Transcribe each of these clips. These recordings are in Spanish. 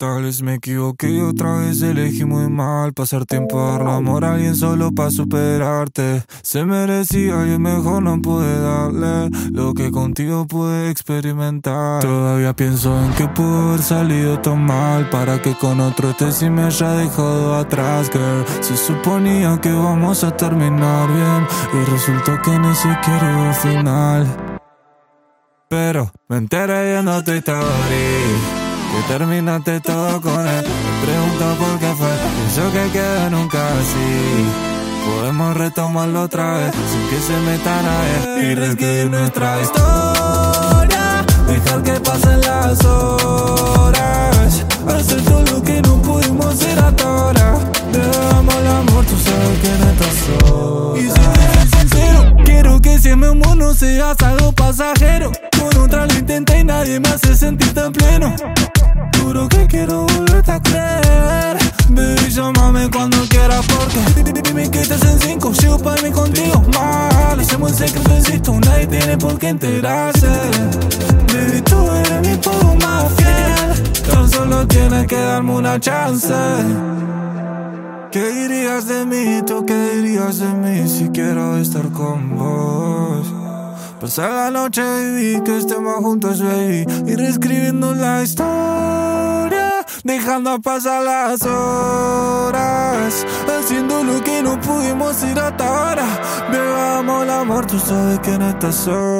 Tal vez me equivoqué y otra vez elegí muy mal. Pasar tiempo a dar amor a alguien solo pa' superarte. Se merecía y es mejor no pude darle lo que contigo pude experimentar. Todavía pienso en que pudo haber salido tan mal para que con otro estés y me haya dejado atrás, girl. Se suponía que vamos a terminar bien y resultó que ni siquiera hubo final. Pero me enteré viendo tu story que terminaste todo con él. Me pregunto por qué fue eso que queda nunca así. Podemos retomarlo otra vez sin que se metan a él y reescribir nuestra historia. Dejar que pasen las horas, hacer todo lo que no pudimos hacer hasta ahora. Le damos el amor, tú sabes que neta soy. Y si te soy sincero, quiero que si mi amor no seas algo pasajero. Con otra lo intenté y nadie me hace sentir tan pleno. Juro que quiero volverte a creer. Baby, llámame cuando quieras porque dime que estás en 5, llego para irme contigo. Mal, hacemos en secreto, insisto, nadie tiene por qué enterarse. Baby, tú eres mi poco más fiel. Tan solo tienes que darme una chance. ¿Qué dirías de mí? ¿Tú qué dirías de mí si quiero estar con vos? Pasar la noche, baby, que estemos juntos, baby, y reescribiendo la historia, dejando pasar las horas, haciendo lo que no pudimos ir hasta ahora. Bebamos el amor, tú sabes que no estás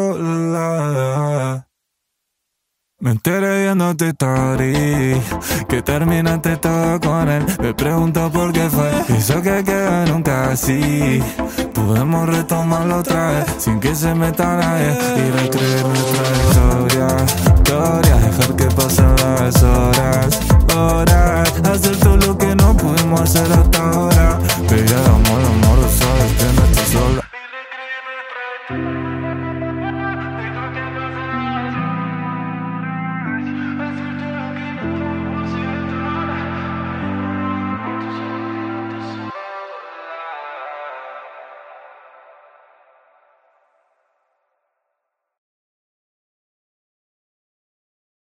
sola. Me enteré viendo tu story que terminaste todo con él. Me pregunto por qué fue eso que queda nunca así. Podemos retomarlo otra vez sin que se meta nadie y reescribir nuestra historia. Dejar que pasen las horas, hacer todo lo que no pudimos hacer hasta ahora.